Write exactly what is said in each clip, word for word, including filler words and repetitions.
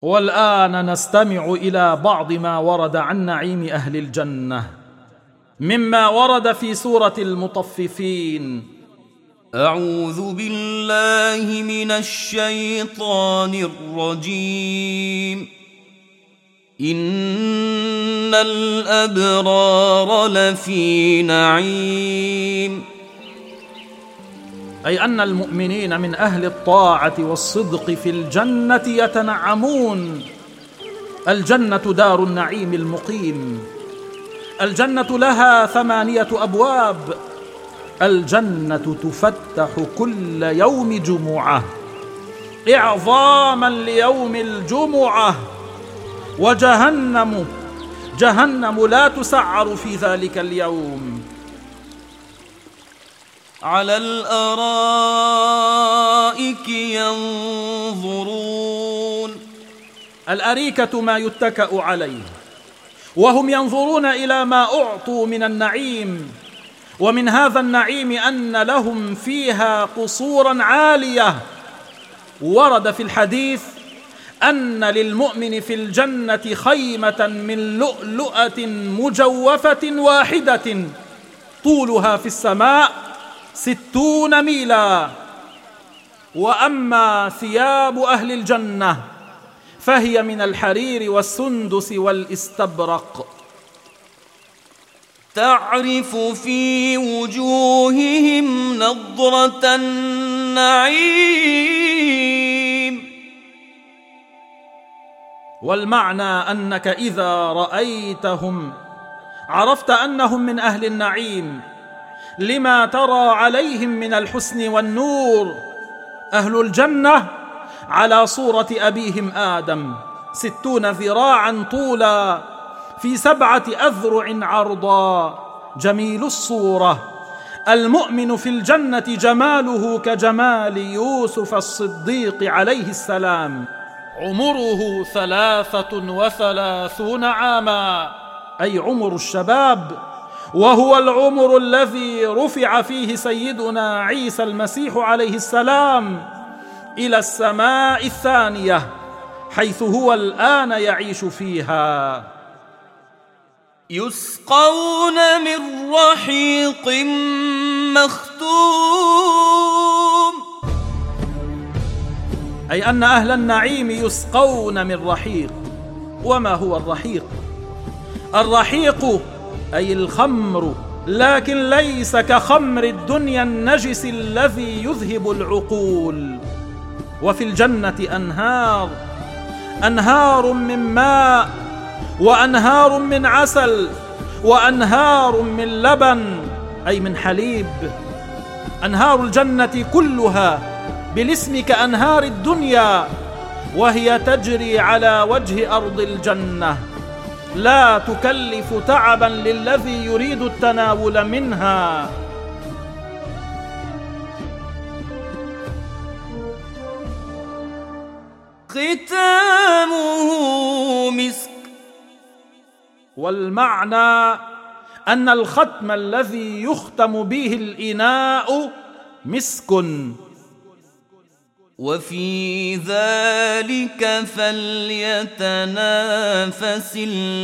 والآن نستمع إلى بعض ما ورد عن نعيم أهل الجنة مما ورد في سورة المطففين. أعوذ بالله من الشيطان الرجيم. إن الأبرار لفي نعيم، أي أن المؤمنين من أهل الطاعة والصدق في الجنة يتنعمون. الجنة دار النعيم المقيم. الجنة لها ثمانية أبواب. الجنة تفتح كل يوم جمعة إعظاما ليوم الجمعة. وجهنم جهنم لا تسعر في ذلك اليوم. على الأرائك ينظرون. الأريكة ما يتكأ عليه، وهم ينظرون إلى ما أعطوا من النعيم. ومن هذا النعيم أن لهم فيها قصورا عالية. ورد في الحديث أن للمؤمن في الجنة خيمة من لؤلؤة مجوفة واحدة طولها في السماء ستون ميلا. وأما ثياب أهل الجنة فهي من الحرير والسندس والاستبرق. تعرف في وجوههم نضرة النعيم. والمعنى أنك إذا رأيتهم عرفت أنهم من أهل النعيم لما ترى عليهم من الحسن والنور. أهل الجنة على صورة أبيهم آدم، ستون ذراعا طولا في سبعة أذرع عرضا، جميل الصورة. المؤمن في الجنة جماله كجمال يوسف الصديق عليه السلام. عمره ثلاثة وثلاثون عاما، أي عمر الشباب، وهو العمر الذي رفع فيه سيدنا عيسى المسيح عليه السلام إلى السماء الثانية، حيث هو الآن يعيش فيها. يسقون من رحيق مختوم. أي أن أهل النعيم يسقون من رحيق. وما هو الرحيق؟ الرحيق أي الخمر، لكن ليس كخمر الدنيا النجس الذي يذهب العقول. وفي الجنة أنهار، أنهار من ماء، وأنهار من عسل، وأنهار من لبن أي من حليب. أنهار الجنة كلها بالاسم كأنهار الدنيا، وهي تجري على وجه أرض الجنة، لا تكلف تعبا للذي يريد التناول منها. ختامه مسك. والمعنى أن الختم الذي يختم به الإناء مسك. وفي ذلك فليتنافس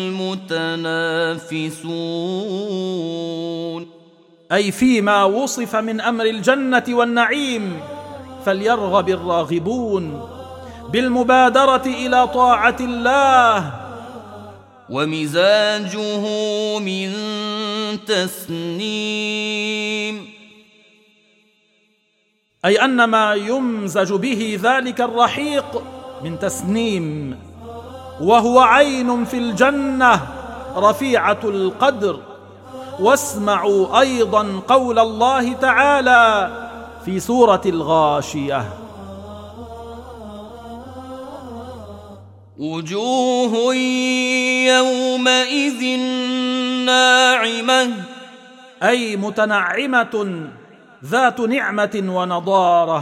المتنافسون. أي فيما وصف من أمر الجنة والنعيم فليرغب الراغبون بالمبادرة إلى طاعة الله. ومزاجه من تسنيم. أي أن ما يمزج به ذلك الرحيق من تسنيم، وهو عين في الجنة رفيعة القدر. واسمعوا أيضا قول الله تعالى في سورة الغاشية: وجوه يومئذ ناعمة. أي متنعمة ذات نعمة ونضارة.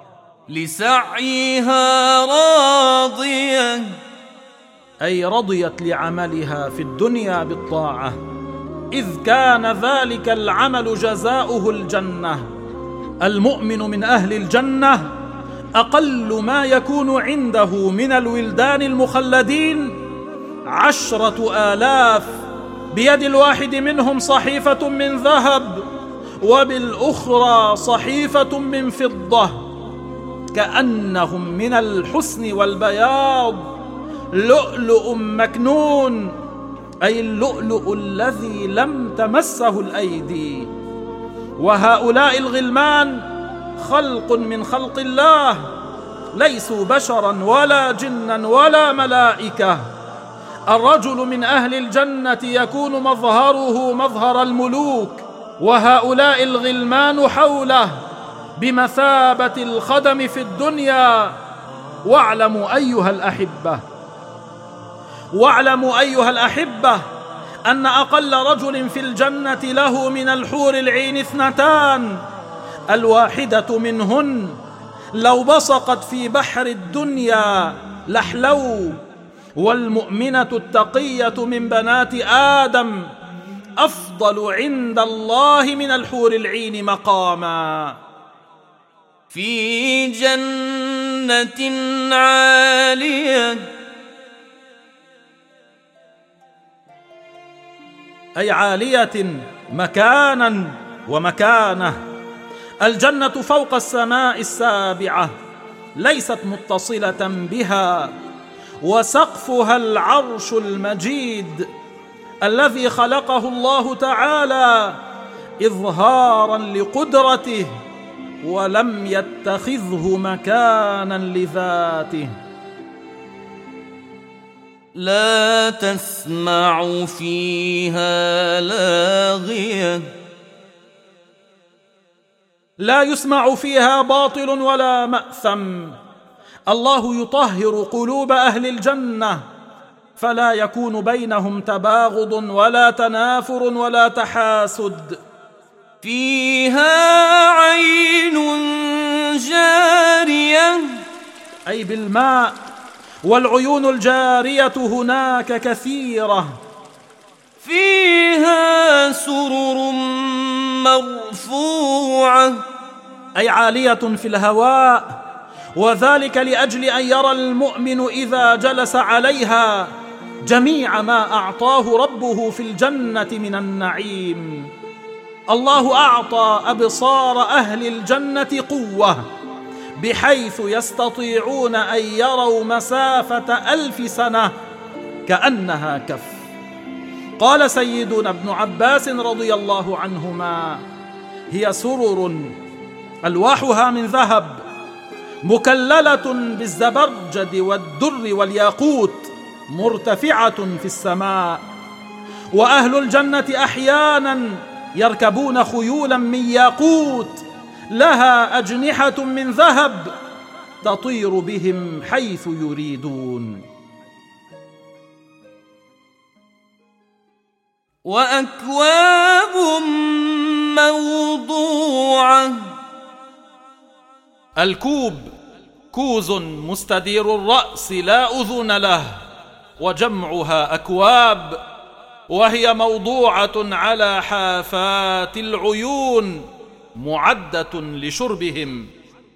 لسعيها راضية. أي رضيت لعملها في الدنيا بالطاعة، إذ كان ذلك العمل جزاؤه الجنة. المؤمن من أهل الجنة أقل ما يكون عنده من الولدان المخلدين عشرة آلاف، بيد الواحد منهم صحيفة من ذهب وبالأخرى صحيفة من فضة، كأنهم من الحسن والبياض لؤلؤ مكنون، أي اللؤلؤ الذي لم تمسه الأيدي. وهؤلاء الغلمان خلق من خلق الله، ليسوا بشرا ولا جنا ولا ملائكة. الرجل من أهل الجنة يكون مظهره مظهر الملوك، وهؤلاء الغلمان حوله بمثابة الخدم في الدنيا. واعلموا أيها الأحبة واعلموا أيها الأحبة أن أقل رجل في الجنة له من الحور العين اثنتان، الواحدة منهن لو بصقت في بحر الدنيا لحلو، والمؤمنة التقية من بنات آدم أفضل عند الله من الحور العين مقاما. في جنة عالية، أي عالية مكانا ومكانة. الجنة فوق السماء السابعة، ليست متصلة بها، وسقفها العرش المجيد الذي خلقه الله تعالى إظهارا لقدرته، ولم يتخذه مكانا لذاته. لا تسمع فيها لاغية، لا يسمع فيها باطل ولا مأثم. الله يطهر قلوب أهل الجنة، فلا يكون بينهم تباغض ولا تنافر ولا تحاسد. فيها عين جارية، أي بالماء، والعيون الجارية هناك كثيرة. فيها سرر مرفوعة، أي عالية في الهواء، وذلك لأجل أن يرى المؤمن إذا جلس عليها جميع ما أعطاه ربه في الجنة من النعيم. الله أعطى أبصار أهل الجنة قوة بحيث يستطيعون أن يروا مسافة ألف سنة كأنها كف. قال سيدنا ابن عباس رضي الله عنهما: هي سرر ألواحها من ذهب مكللة بالزبرجد والدر والياقوت مرتفعة في السماء. وأهل الجنة أحيانا يركبون خيولا من ياقوت لها أجنحة من ذهب تطير بهم حيث يريدون. وأكواب موضوعة، الكوب كوز مستدير الرأس لا أذن له، وجمعها أكواب، وهي موضوعة على حافات العيون معدة لشربهم.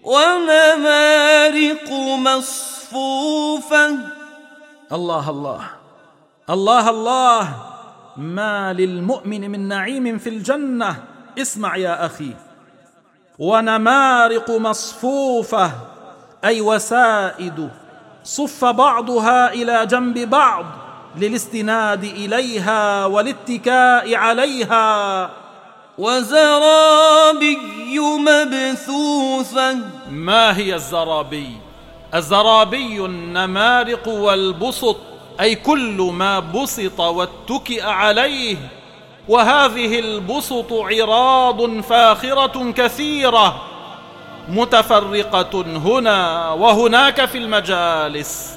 ونمارق مصفوفة، الله الله الله الله، ما للمؤمن من نعيم في الجنة. اسمع يا أخي: ونمارق مصفوفة، أي وسائد صف بعضها إلى جنب بعض للاستناد إليها والاتكاء عليها. وزرابي مبثوثة، ما هي الزرابي؟ الزرابي النمارق والبسط، أي كل ما بسط واتكئ عليه. وهذه البسط عراض فاخرة كثيرة متفرقة هنا وهناك في المجالس.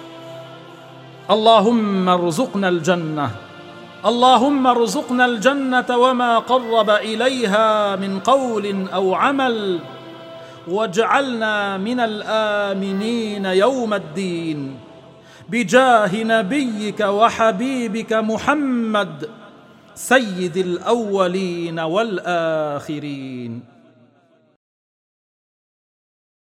اللهم ارزقنا الجنة، اللهم ارزقنا الجنة وما قرب إليها من قول أو عمل، واجعلنا من الآمنين يوم الدين بجاه نبيك وحبيبك محمد سيد الأولين والآخرين.